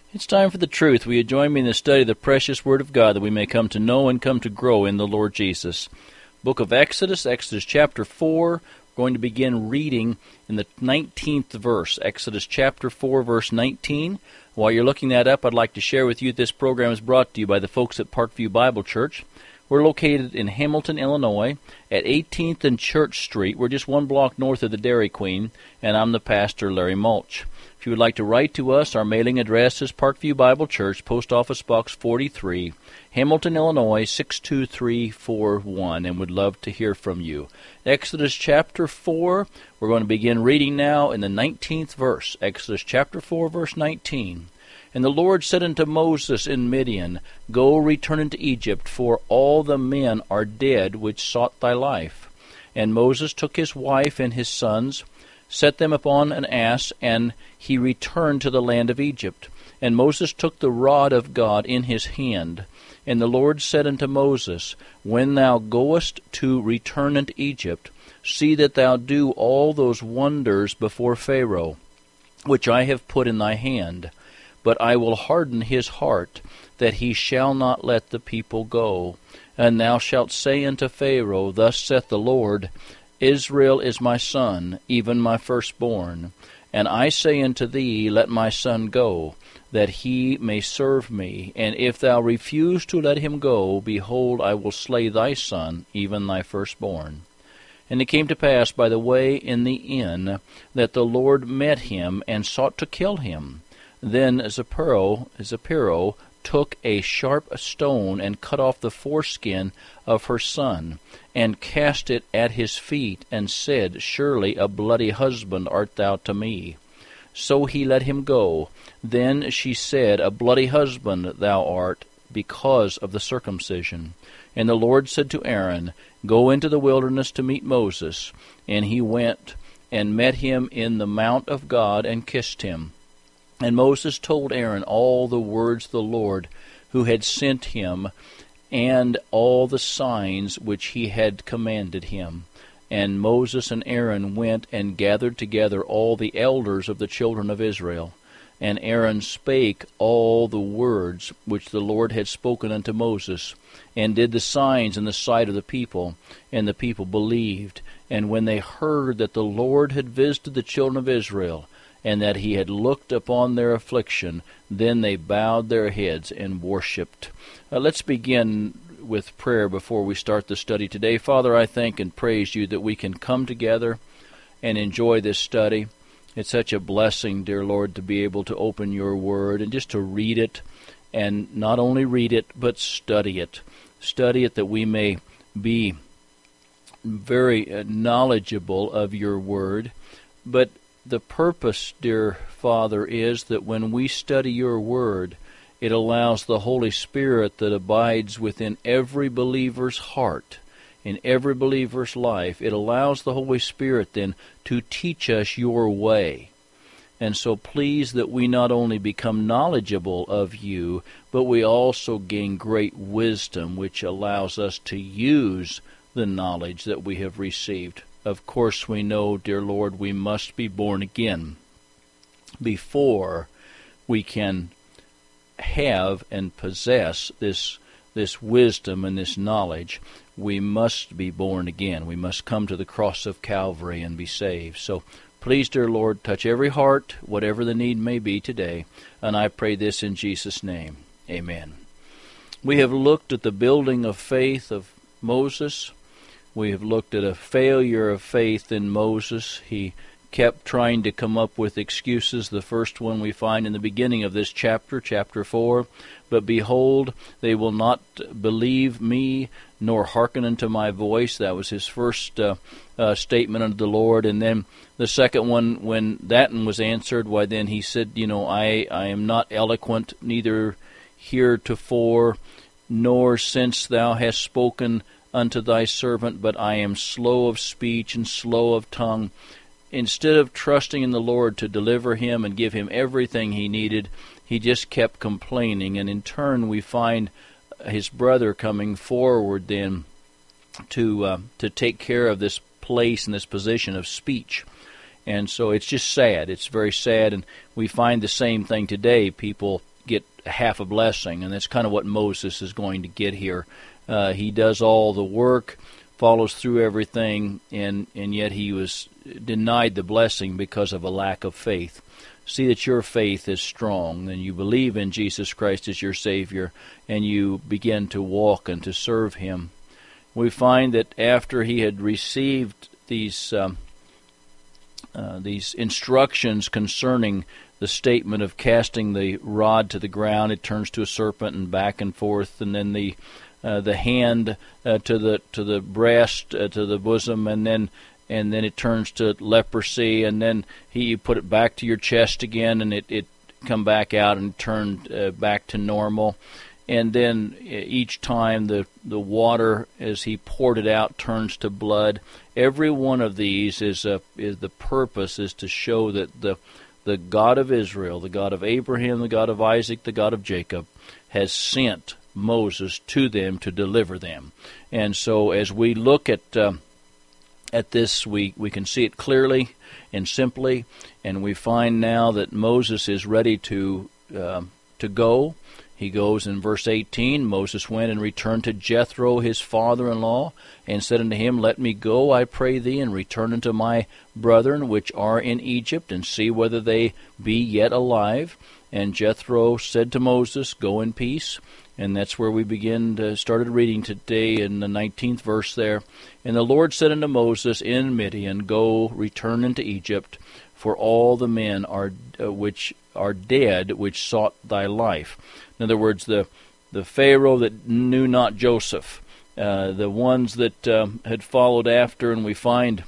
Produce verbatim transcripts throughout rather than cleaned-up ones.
It's time for the truth. Will you join me in the study of the precious Word of God that we may come to know and come to grow in the Lord Jesus? Book of Exodus, Exodus chapter four. We're going to begin reading in the nineteenth verse. Exodus chapter four, verse nineteen. While you're looking that up, I'd like to share with you this program is brought to you by the folks at Parkview Bible Church. We're located in Hamilton, Illinois, at eighteenth and Church Street. We're just one block north of the Dairy Queen, and I'm the pastor, Larry Mulch. If you would like to write to us, our mailing address is Parkview Bible Church, Post Office Box forty-three, Hamilton, Illinois, six two three four one, and would love to hear from you. Exodus chapter four, we're going to begin reading now in the nineteenth verse. Exodus chapter four, verse nineteen. And the Lord said unto Moses in Midian, Go, return into Egypt, for all the men are dead which sought thy life. And Moses took his wife and his sons, set them upon an ass, and he returned to the land of Egypt. And Moses took the rod of God in his hand. And the Lord said unto Moses, When thou goest to return into Egypt, see that thou do all those wonders before Pharaoh, which I have put in thy hand. But I will harden his heart, that he shall not let the people go. And thou shalt say unto Pharaoh, Thus saith the Lord, Israel is my son, even my firstborn. And I say unto thee, Let my son go, that he may serve me. And if thou refuse to let him go, behold, I will slay thy son, even thy firstborn. And it came to pass by the way in the inn, that the Lord met him, and sought to kill him. Then Zipporah, Zipporah took a sharp stone, and cut off the foreskin of her son, and cast it at his feet, and said, Surely a bloody husband art thou to me. So he let him go. Then she said, A bloody husband thou art, because of the circumcision. And the Lord said to Aaron, Go into the wilderness to meet Moses. And he went, and met him in the mount of God, and kissed him. And Moses told Aaron all the words of the Lord, who had sent him, and all the signs which he had commanded him. And Moses and Aaron went and gathered together all the elders of the children of Israel. And Aaron spake all the words which the Lord had spoken unto Moses, and did the signs in the sight of the people. And the people believed. And when they heard that the Lord had visited the children of Israel, and that he had looked upon their affliction, then they bowed their heads and worshipped. Uh, let's begin with prayer before we start the study today. Father, I thank and praise you that we can come together and enjoy this study. It's such a blessing, dear Lord, to be able to open your word and just to read it, and not only read it, but study it. Study it that we may be very knowledgeable of your word. But the purpose, dear Father, is that when we study your word, it allows the Holy Spirit that abides within every believer's heart, in every believer's life, it allows the Holy Spirit then to teach us your way. And so please that we not only become knowledgeable of you, but we also gain great wisdom, which allows us to use the knowledge that we have received. Of course, we know, dear Lord, we must be born again before we can have and possess this this wisdom and this knowledge. We must be born again. We must come to the cross of Calvary and be saved. So please, dear Lord, touch every heart, whatever the need may be today. And I pray this in Jesus' name. Amen. We have looked at the building of faith of Moses. We have looked at a failure of faith in Moses. He kept trying to come up with excuses. The first one we find in the beginning of this chapter, chapter four. But behold, they will not believe me, nor hearken unto my voice. That was his first uh, uh, statement unto the Lord. And then the second one, when that one was answered, why then he said, you know, I, I am not eloquent, neither heretofore, nor since thou hast spoken unto thy servant, but I am slow of speech and slow of tongue. Instead of trusting in the Lord to deliver him and give him everything he needed, he just kept complaining. And in turn, we find his brother coming forward then to uh, to take care of this place and this position of speech. And so it's just sad. It's very sad. And we find the same thing today. People get half a blessing, and that's kind of what Moses is going to get here. Uh, he does all the work, follows through everything, and, and yet he was denied the blessing because of a lack of faith. See that your faith is strong, and you believe in Jesus Christ as your Savior, and you begin to walk and to serve Him. We find that after he had received these um, uh, these instructions concerning the statement of casting the rod to the ground, it turns to a serpent and back and forth, and then the uh, the hand uh, to the to the breast, uh, to the bosom, and then and then it turns to leprosy, and then he you put it back to your chest again, and it it come back out and turned uh, back to normal. And then each time the, the water, as he poured it out, turns to blood. Every one of these is a, is the purpose is to show that the the God of Israel, the God of Abraham, the God of Isaac, the God of Jacob, has sent Moses to them to deliver them. And so as we look at uh, at this, we, we can see it clearly and simply, and we find now that Moses is ready to uh, to go. He goes in verse eighteen, Moses went and returned to Jethro his father-in-law, and said unto him, Let me go, I pray thee, and return unto my brethren which are in Egypt, and see whether they be yet alive. And Jethro said to Moses, Go in peace. And that's where we begin to started reading today in the nineteenth verse there. And the Lord said unto Moses in Midian, Go, return into Egypt, for all the men are uh, which are dead which sought thy life. In other words, the the Pharaoh that knew not Joseph, uh, the ones that um, had followed after, and we find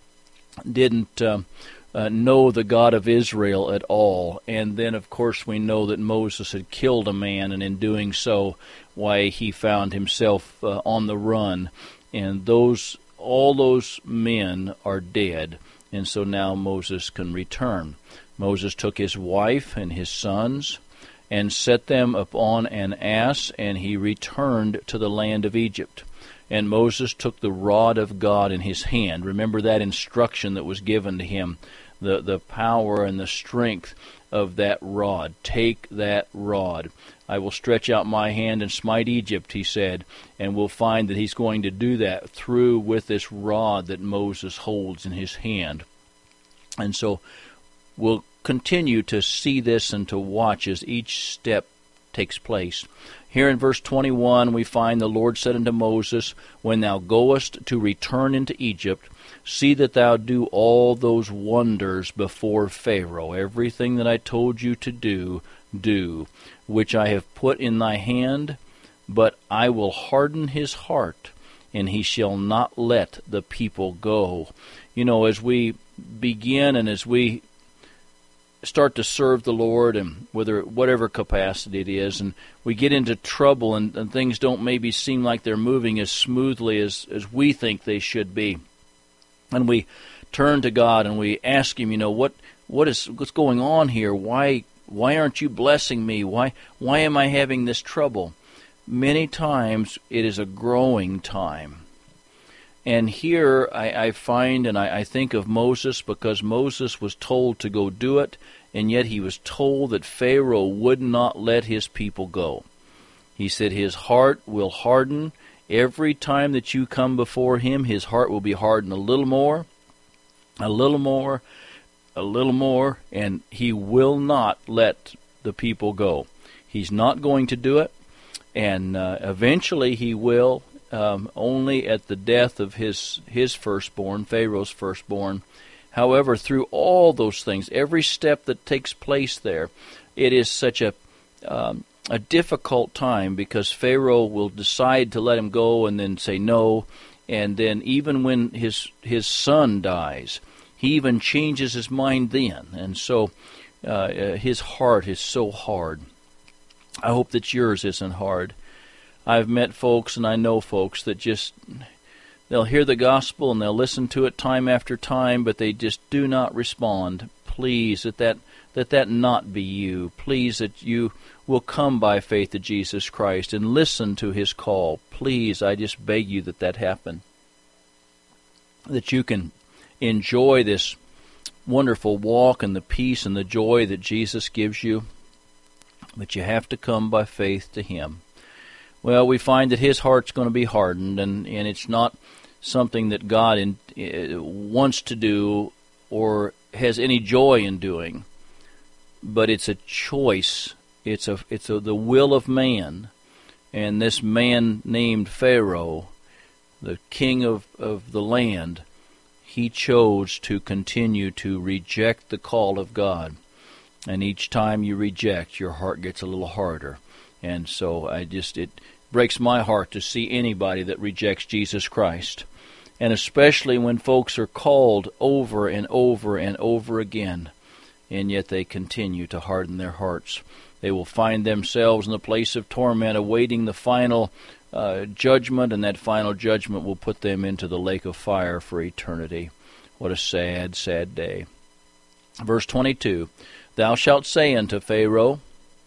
didn't um, uh, know the God of Israel at all. And then, of course, we know that Moses had killed a man, and in doing so, why he found himself uh, on the run. And those all those men are dead, and so now Moses can return. Moses took his wife and his sons, and set them upon an ass, and he returned to the land of Egypt. And Moses took the rod of God in his hand. Remember that instruction that was given to him, the, the power and the strength of that rod. Take that rod. I will stretch out my hand and smite Egypt, he said, and we'll find that he's going to do that through with this rod that Moses holds in his hand. And so we'll continue to see this and to watch as each step takes place. Here in verse twenty-one we find the Lord said unto Moses, When thou goest to return into Egypt, see that thou do all those wonders before Pharaoh. Everything that I told you to do, do, which I have put in thy hand, but I will harden his heart, and he shall not let the people go. You know, as we begin and as we start to serve the Lord, and whether whatever capacity it is, and we get into trouble, and, and things don't maybe seem like they're moving as smoothly as, as we think they should be, and we turn to God and we ask Him, you know, what what is what's going on here? Why why aren't you blessing me? Why why am I having this trouble? Many times it is a growing time. And here I, I find, and I, I think of Moses, because Moses was told to go do it, and yet he was told that Pharaoh would not let his people go. He said his heart will harden. Every time that you come before him, his heart will be hardened a little more, a little more, a little more, and he will not let the people go. He's not going to do it, and uh, eventually he will. Um, only at the death of his his firstborn, Pharaoh's firstborn. However, through all those things, every step that takes place there, it is such a um, a difficult time, because Pharaoh will decide to let him go and then say no, and then even when his his son dies, he even changes his mind then, and so uh, his heart is so hard. I hope that yours isn't hard. I've met folks, and I know folks, that just, they'll hear the gospel and they'll listen to it time after time, but they just do not respond. Please, that that, that, that not be you. Please, that you will come by faith to Jesus Christ and listen to His call. Please, I just beg you that that happen. That you can enjoy this wonderful walk and the peace and the joy that Jesus gives you. but you have to come by faith to him. Well, we find that his heart's going to be hardened, and, and it's not something that God in, uh, wants to do or has any joy in doing, but it's a choice. It's a it's a, the will of man, and this man named Pharaoh, the king of, of the land, he chose to continue to reject the call of God. And each time you reject, your heart gets a little harder. And so I just, it breaks my heart to see anybody that rejects Jesus Christ. And especially when folks are called over and over and over again, and yet they continue to harden their hearts. They will find themselves in the place of torment, awaiting the final uh, judgment, and that final judgment will put them into the lake of fire for eternity. What a sad, sad day. Verse twenty-two, Thou shalt say unto Pharaoh,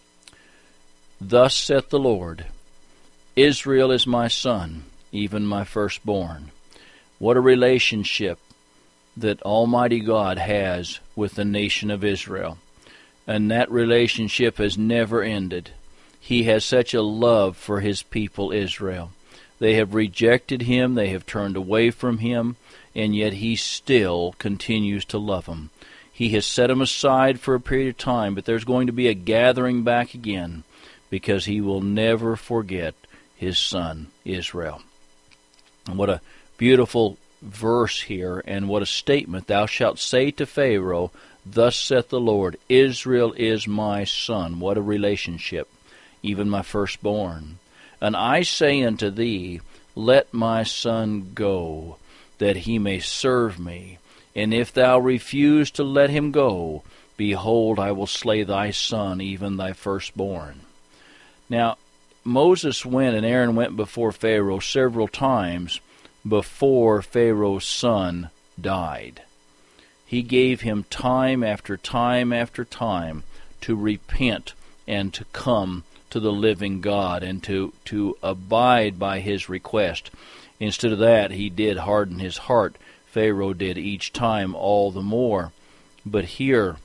Thus saith the Lord, Israel is my son, even my firstborn. What a relationship that Almighty God has with the nation of Israel. And that relationship has never ended. He has such a love for his people Israel. They have rejected him, they have turned away from him, and yet he still continues to love them. He has set them aside for a period of time, but there's going to be a gathering back again, because he will never forget his son Israel. And what a beautiful verse here, and what a statement. Thou shalt say to Pharaoh, Thus saith the Lord, Israel is my son. What a relationship, even my firstborn. And I say unto thee, Let my son go, that he may serve me. And if thou refuse to let him go, behold, I will slay thy son, even thy firstborn. Now, Moses went and Aaron went before Pharaoh several times before Pharaoh's son died. He gave him time after time after time to repent and to come to the living God and to, to abide by his request. Instead of that, he did harden his heart. Pharaoh did each time all the more. But here,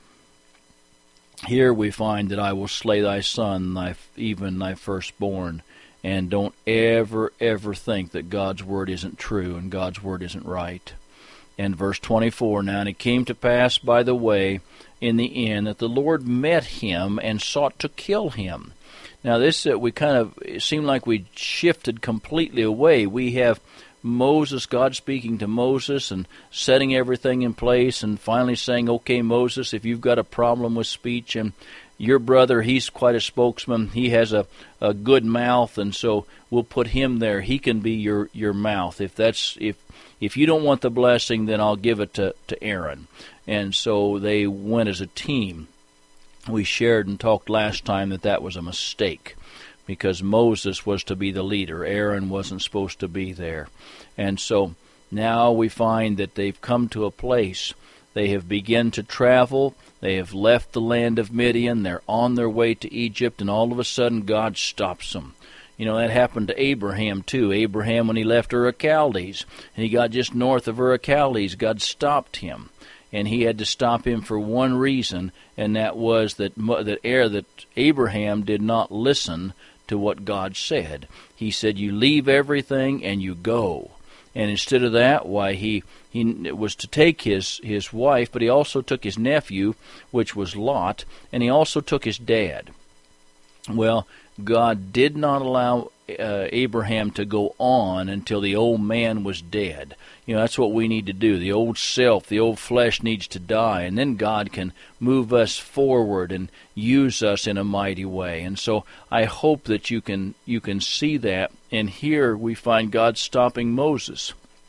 here we find that I will slay thy son, thy, even thy firstborn. And don't ever, ever think that God's word isn't true and God's word isn't right. And verse twenty-four, Now and it came to pass by the way in the inn that the Lord met him and sought to kill him. Now this, uh, we kind of, it seemed like we shifted completely away. We have Moses, God speaking to Moses and setting everything in place and finally saying, okay, Moses, if you've got a problem with speech, and your brother, he's quite a spokesman, he has a, a good mouth, and so we'll put him there. He can be your, your mouth. If that's if if you don't want the blessing, then I'll give it to, to Aaron. And so they went as a team. We shared and talked last time that that was a mistake, because Moses was to be the leader. Aaron wasn't supposed to be there. And so now we find that they've come to a place. They have begun to travel. They have left the land of Midian. They're on their way to Egypt, and all of a sudden God stops them. You know, that happened to Abraham too. Abraham, when he left Ur of Chaldees, and he got just north of Ur of Chaldees, God stopped him. And he had to stop him for one reason, and that was that that, that Abraham did not listen to what God said. He said, you leave everything and you go. And instead of that, why, he, he was to take his, his wife, but he also took his nephew, which was Lot, and he also took his dad. Well, God did not allow uh, Abraham to go on until the old man was dead. You know, that's what we need to do. The old self, the old flesh needs to die, and then God can move us forward and use us in a mighty way. And so I hope that you can you can see that. And here we find God stopping Moses.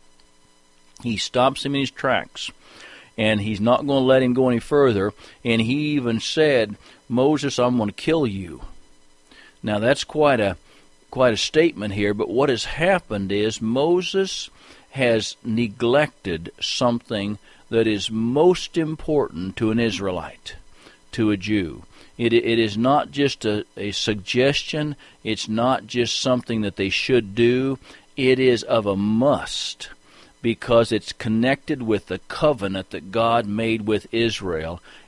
He stops him in his tracks, and he's not going to let him go any further. And he even said, Moses, I'm going to kill you. Now that's quite a quite a statement here, but what has happened is Moses has neglected something that is most important to an Israelite, to a Jew. It, it is not just a, a suggestion. It's not just something that they should do. It is of a must, because it's connected with the covenant that God made with Israel,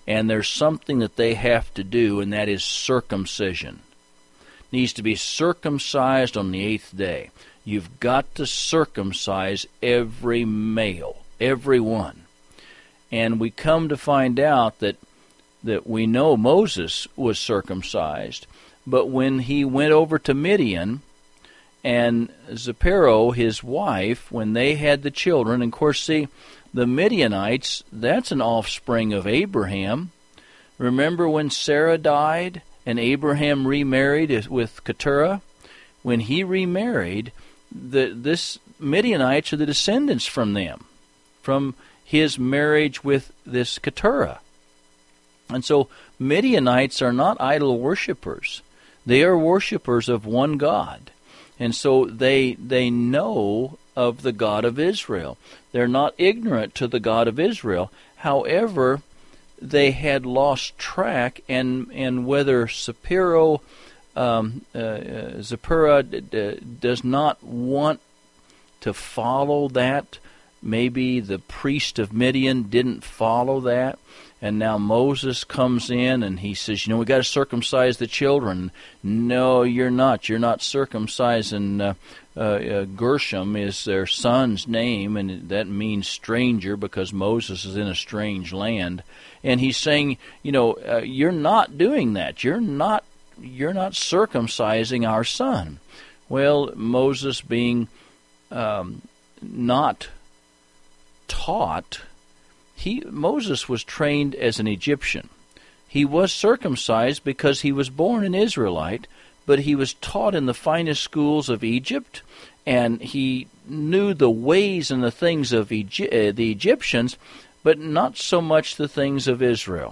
and there's something that they have to do, and that is circumcision. Needs to be circumcised on the eighth day. You've got to circumcise every male, every one. And we come to find out that that we know Moses was circumcised, but when he went over to Midian, and Zipporah, his wife, when they had the children, and of course, see, the Midianites, that's an offspring of Abraham. Remember when Sarah died and Abraham remarried with Keturah? When he remarried, the, this Midianites are the descendants from them, from his marriage with this Keturah. And so Midianites are not idol worshippers. They are worshippers of one God. And so they they know of the God of Israel. They're not ignorant to the God of Israel. However, they had lost track, and, and whether Zipporah, um, uh, Zipporah d- d- does not want to follow that. Maybe the priest of Midian didn't follow that. And now Moses comes in and he says, you know, we got to circumcise the children. No, you're not. You're not circumcising. Uh, uh, uh, Gershom is their son's name, and that means stranger because Moses is in a strange land. And he's saying, you know, uh, you're not doing that. You're not. You're not circumcising our son. Well, Moses being um, not taught. He, Moses was trained as an Egyptian. He was circumcised because he was born an Israelite, but he was taught in the finest schools of Egypt, and he knew the ways and the things of Egy- uh, the Egyptians, but not so much the things of Israel.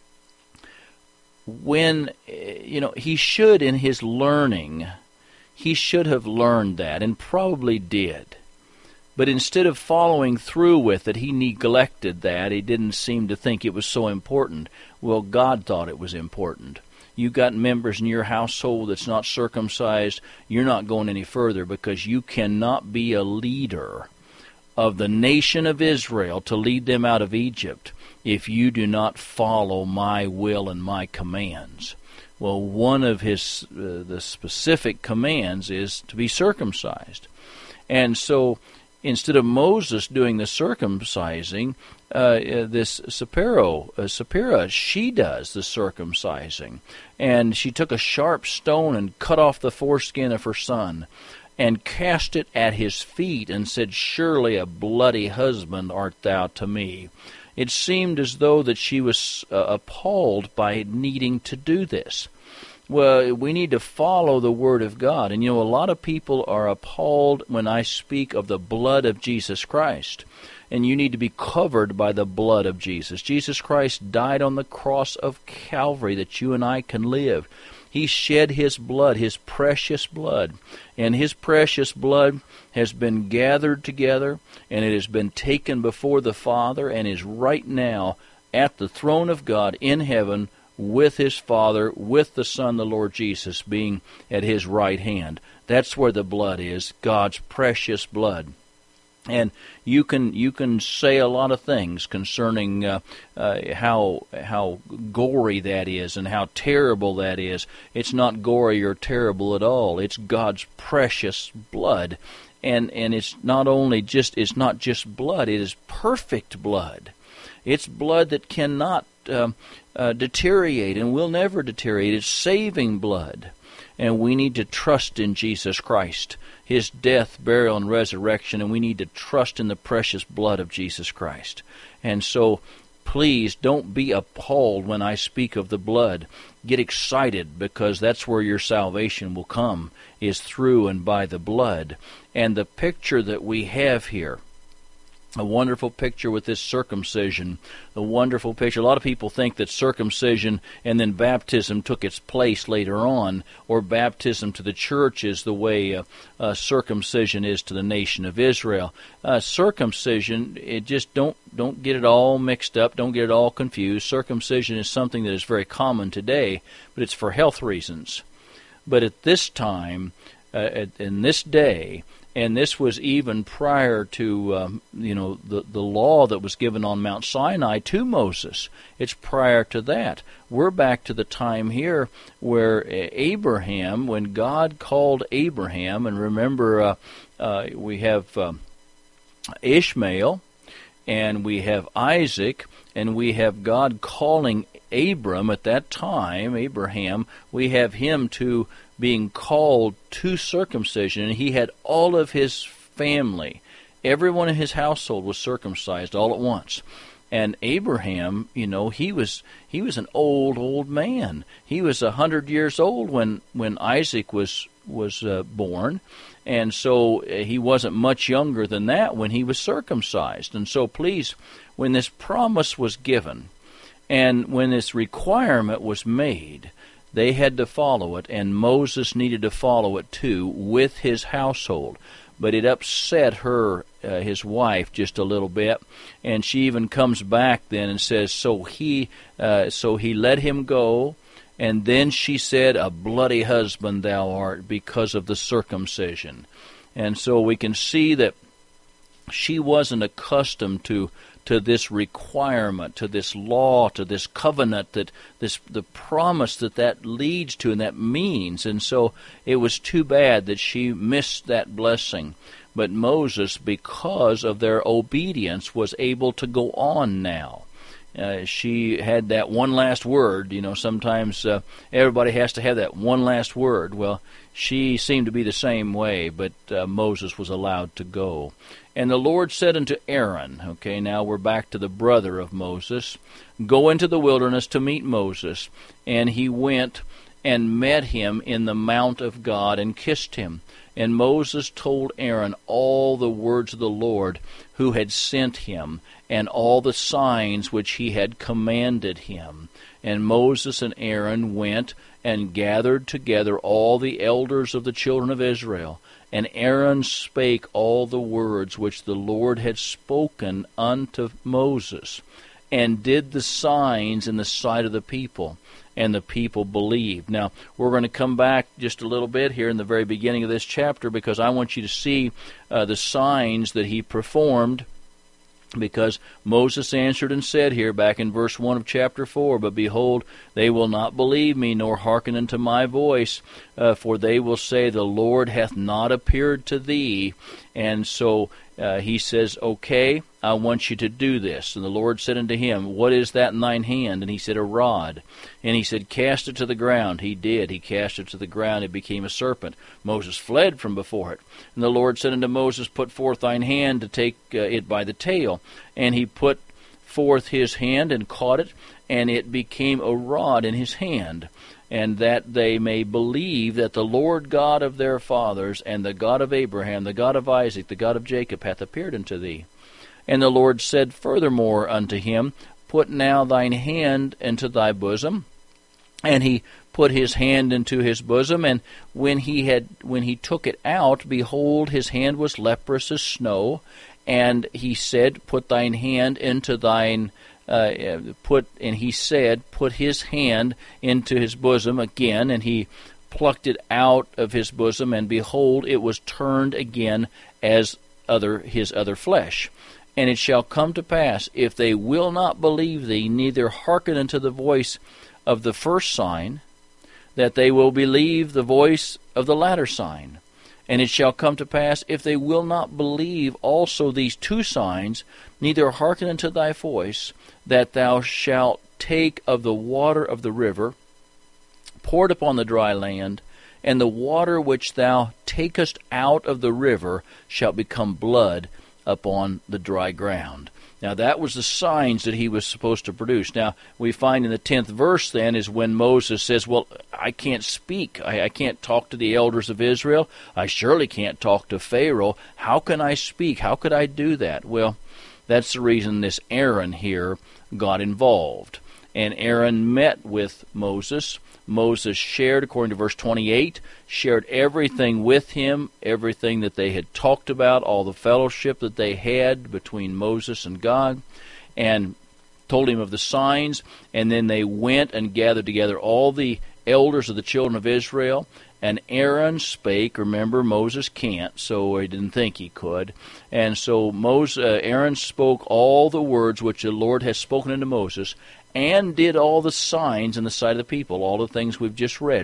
When, you know, he should, in his learning, he should have learned that, and probably did. But instead of following through with it, he neglected that. He didn't seem to think it was so important. Well, God thought it was important. You got members in your household that's not circumcised, you're not going any further, because you cannot be a leader of the nation of Israel to lead them out of Egypt if you do not follow my will and my commands. Well, one of his uh, the specific commands is to be circumcised. And so instead of Moses doing the circumcising, uh, uh, this Zipporah, uh, Zipporah, she does the circumcising. And she took a sharp stone and cut off the foreskin of her son and cast it at his feet and said, surely a bloody husband art thou to me. It seemed as though that she was uh, appalled by needing to do this. Well, we need to follow the Word of God. And, you know, a lot of people are appalled when I speak of the blood of Jesus Christ. And you need to be covered by the blood of Jesus. Jesus Christ died on the cross of Calvary that you and I can live. He shed His blood, His precious blood. And His precious blood has been gathered together, and it has been taken before the Father, and is right now at the throne of God in heaven, with His Father, with the Son, the Lord Jesus, being at His right hand. That's where the blood is, God's precious blood. And you can you can say a lot of things concerning uh, uh, how how gory that is and how terrible that is. It's not gory or terrible at all. It's God's precious blood, and and it's not only just it's not just blood. It is perfect blood. It's blood that cannot Um, uh, deteriorate and will never deteriorate. It's saving blood. And we need to trust in Jesus Christ, His death, burial, and resurrection, and we need to trust in the precious blood of Jesus Christ. And so, please don't be appalled when I speak of the blood. Get excited, because that's where your salvation will come, is through and by the blood. And the picture that we have here, a wonderful picture with this circumcision, a wonderful picture. A lot of people think that circumcision and then baptism took its place later on, or baptism to the church is the way uh, uh, circumcision is to the nation of Israel. Uh, circumcision, it just don't don't get it all mixed up, don't get it all confused. Circumcision is something that is very common today, but it's for health reasons. But at this time, uh, at, in this day, And this was even prior to, um, you know, the, the law that was given on Mount Sinai to Moses. It's prior to that. We're back to the time here where Abraham, when God called Abraham, and remember, uh, uh, we have um, Ishmael, and we have Isaac, and we have God calling Abram at that time, Abraham, we have him to being called to circumcision, and he had all of his family, everyone in his household was circumcised all at once. And Abraham, you know, he was he was an old, old man. He was a hundred years old when, when Isaac was was uh, born, and so uh, he wasn't much younger than that when he was circumcised. And so please, when this promise was given, and when this requirement was made, they had to follow it, and Moses needed to follow it too with his household. But it upset her, uh, his wife, just a little bit, and she even comes back then and says, "So he, uh, so he let him go." And then she said, "A bloody husband thou art, because of the circumcision." And so we can see that she wasn't accustomed to to this requirement, to this law, to this covenant, that this the promise that that leads to and that means. And so it was too bad that she missed that blessing. But Moses, because of their obedience, was able to go on now. Uh, she had that one last word. You know, sometimes uh, everybody has to have that one last word. Well, she seemed to be the same way, but uh, Moses was allowed to go. And the Lord said unto Aaron, okay, now we're back to the brother of Moses, "Go into the wilderness to meet Moses." And he went and met him in the mount of God and kissed him. And Moses told Aaron all the words of the Lord who had sent him, and all the signs which he had commanded him. And Moses and Aaron went and gathered together all the elders of the children of Israel. And Aaron spake all the words which the Lord had spoken unto Moses, and did the signs in the sight of the people. And the people believed. Now, we're going to come back just a little bit here in the very beginning of this chapter, because I want you to see uh, the signs that he performed. Because Moses answered and said here back in verse one of chapter four, "But behold, they will not believe me, nor hearken unto my voice, uh, for they will say, The Lord hath not appeared to thee." And so uh, he says, "Okay, I want you to do this." And the Lord said unto him, "What is that in thine hand?" And he said, "A rod." And he said, "Cast it to the ground." He did. He cast it to the ground. It became a serpent. Moses fled from before it. And the Lord said unto Moses, "Put forth thine hand to take uh, it by the tail." And he put forth his hand and caught it, and it became a rod in his hand. And that they may believe that the Lord God of their fathers, and the God of Abraham, the God of Isaac, the God of Jacob, hath appeared unto thee. And the Lord said furthermore unto him, "Put now thine hand into thy bosom." And he put his hand into his bosom, and when he had when he took it out, behold, his hand was leprous as snow. And he said, "Put thine hand into thine uh, put." And he said, "Put his hand into his bosom again." And he plucked it out of his bosom, and behold, it was turned again as other his other flesh. And it shall come to pass, if they will not believe thee, neither hearken unto the voice of the first sign, that they will believe the voice of the latter sign. And it shall come to pass, if they will not believe also these two signs, neither hearken unto thy voice, that thou shalt take of the water of the river, pour it upon the dry land, and the water which thou takest out of the river shall become blood upon the dry ground. Now that was the signs that he was supposed to produce. Now we find in the tenth verse then is when Moses says, well, I can't speak. I, I can't talk to the elders of Israel. I surely can't talk to Pharaoh. How can I speak? How could I do that? Well, that's the reason this Aaron here got involved. And Aaron met with Moses. Moses shared, according to verse twenty-eight, shared everything with him, everything that they had talked about, all the fellowship that they had between Moses and God, and told him of the signs. And then they went and gathered together all the elders of the children of Israel. And Aaron spake. Remember, Moses can't, so he didn't think he could. And so Moses, uh, Aaron spoke all the words which the Lord has spoken unto Moses, and did all the signs in the sight of the people, all the things we've just read.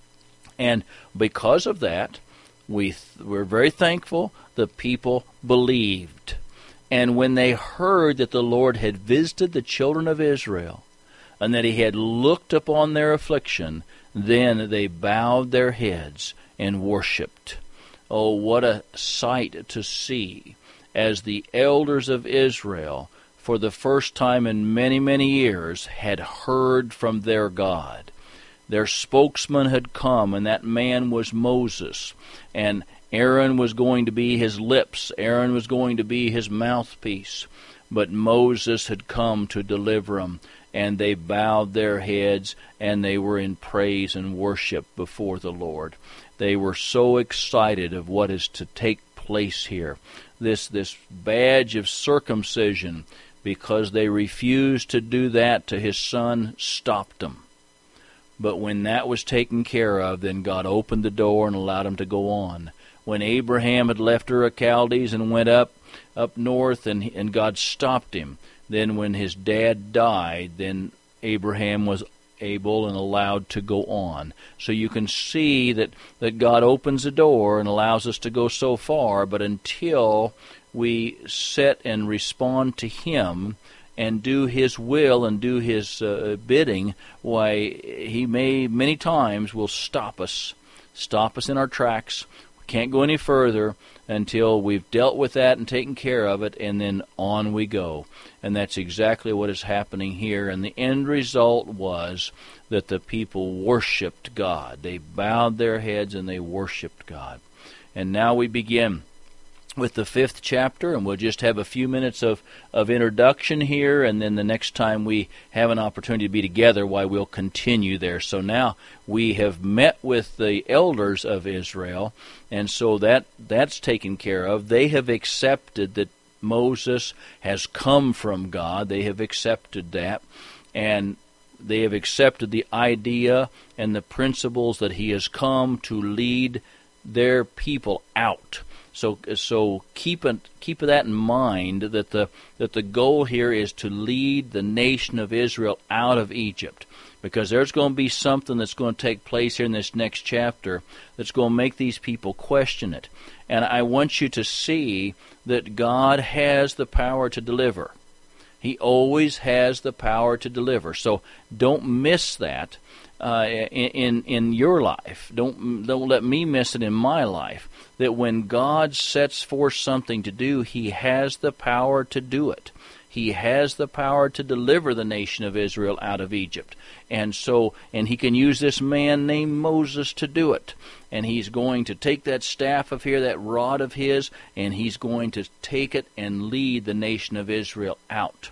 And because of that, we th- we're very thankful the people believed. And when they heard that the Lord had visited the children of Israel, and that he had looked upon their affliction, then they bowed their heads and worshipped. Oh, what a sight to see as the elders of Israel, for the first time in many, many years, had heard from their God. Their spokesman had come, and that man was Moses. And Aaron was going to be his lips. Aaron was going to be his mouthpiece. But Moses had come to deliver them. And they bowed their heads, and they were in praise and worship before the Lord. They were so excited of what is to take place here. This, this badge of circumcision, because they refused to do that to his son, stopped them. But when that was taken care of, then God opened the door and allowed him to go on. When Abraham had left Ur of Chaldees and went up, up north, and, and God stopped him, then when his dad died, then Abraham was able and allowed to go on. So you can see that, that God opens the door and allows us to go so far, but until we sit and respond to him and do his will and do his uh, bidding, why, he may many times will stop us, stop us in our tracks. We can't go any further until we've dealt with that and taken care of it, and then on we go. And that's exactly what is happening here. And the end result was that the people worshiped God. They bowed their heads and they worshiped God. And now we begin with the fifth chapter, and we'll just have a few minutes of, of introduction here, and then the next time we have an opportunity to be together, why, we'll continue there. So now we have met with the elders of Israel, and so that that's taken care of. They have accepted that Moses has come from God. They have accepted that, and they have accepted the idea and the principles that he has come to lead their people out. So, so keep it, keep that in mind, that the that the goal here is to lead the nation of Israel out of Egypt, because there's going to be something that's going to take place here in this next chapter that's going to make these people question it. And I want you to see that God has the power to deliver. He always has the power to deliver. So don't miss that uh, in in your life. Don't don't let me miss it in my life. That when God sets forth something to do, he has the power to do it. He has the power to deliver the nation of Israel out of Egypt. And so, and he can use this man named Moses to do it. And he's going to take that staff of here, that rod of his, and he's going to take it and lead the nation of Israel out.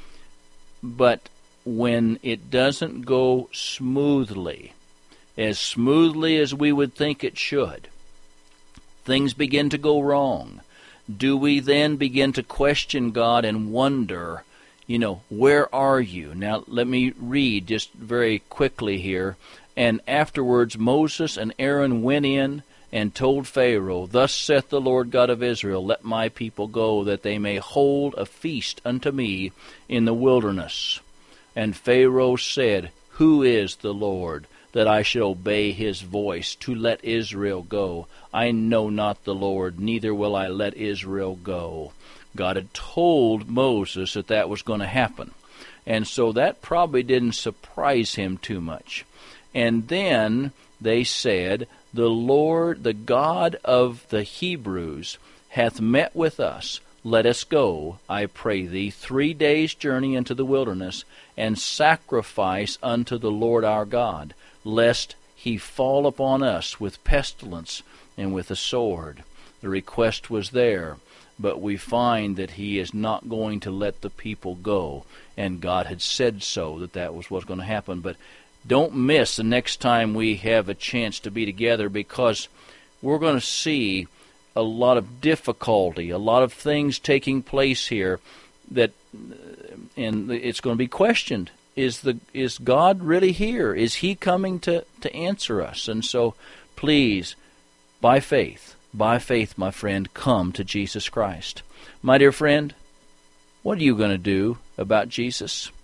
But when it doesn't go smoothly, as smoothly as we would think it should, things begin to go wrong. Do we then begin to question God and wonder, you know, where are you? Now, let me read just very quickly here. And afterwards Moses and Aaron went in and told Pharaoh, Thus saith the Lord God of Israel, Let my people go, that they may hold a feast unto me in the wilderness. And Pharaoh said, Who is the Lord, that I should obey his voice, to let Israel go? I know not the Lord, neither will I let Israel go. God had told Moses that that was going to happen. And so that probably didn't surprise him too much. And then they said, The Lord, the God of the Hebrews, hath met with us. Let us go, I pray thee, three days' journey into the wilderness, and sacrifice unto the Lord our God, lest he fall upon us with pestilence and with a sword. The request was there, but we find that he is not going to let the people go, and God had said so, that that was what's going to happen. But don't miss the next time we have a chance to be together, because we're going to see a lot of difficulty, a lot of things taking place here, that, and it's going to be questioned. is the is God really here? Is He coming to, to answer us? And so, please, by faith, by faith, my friend, come to Jesus Christ. My dear friend, what are you going to do about Jesus?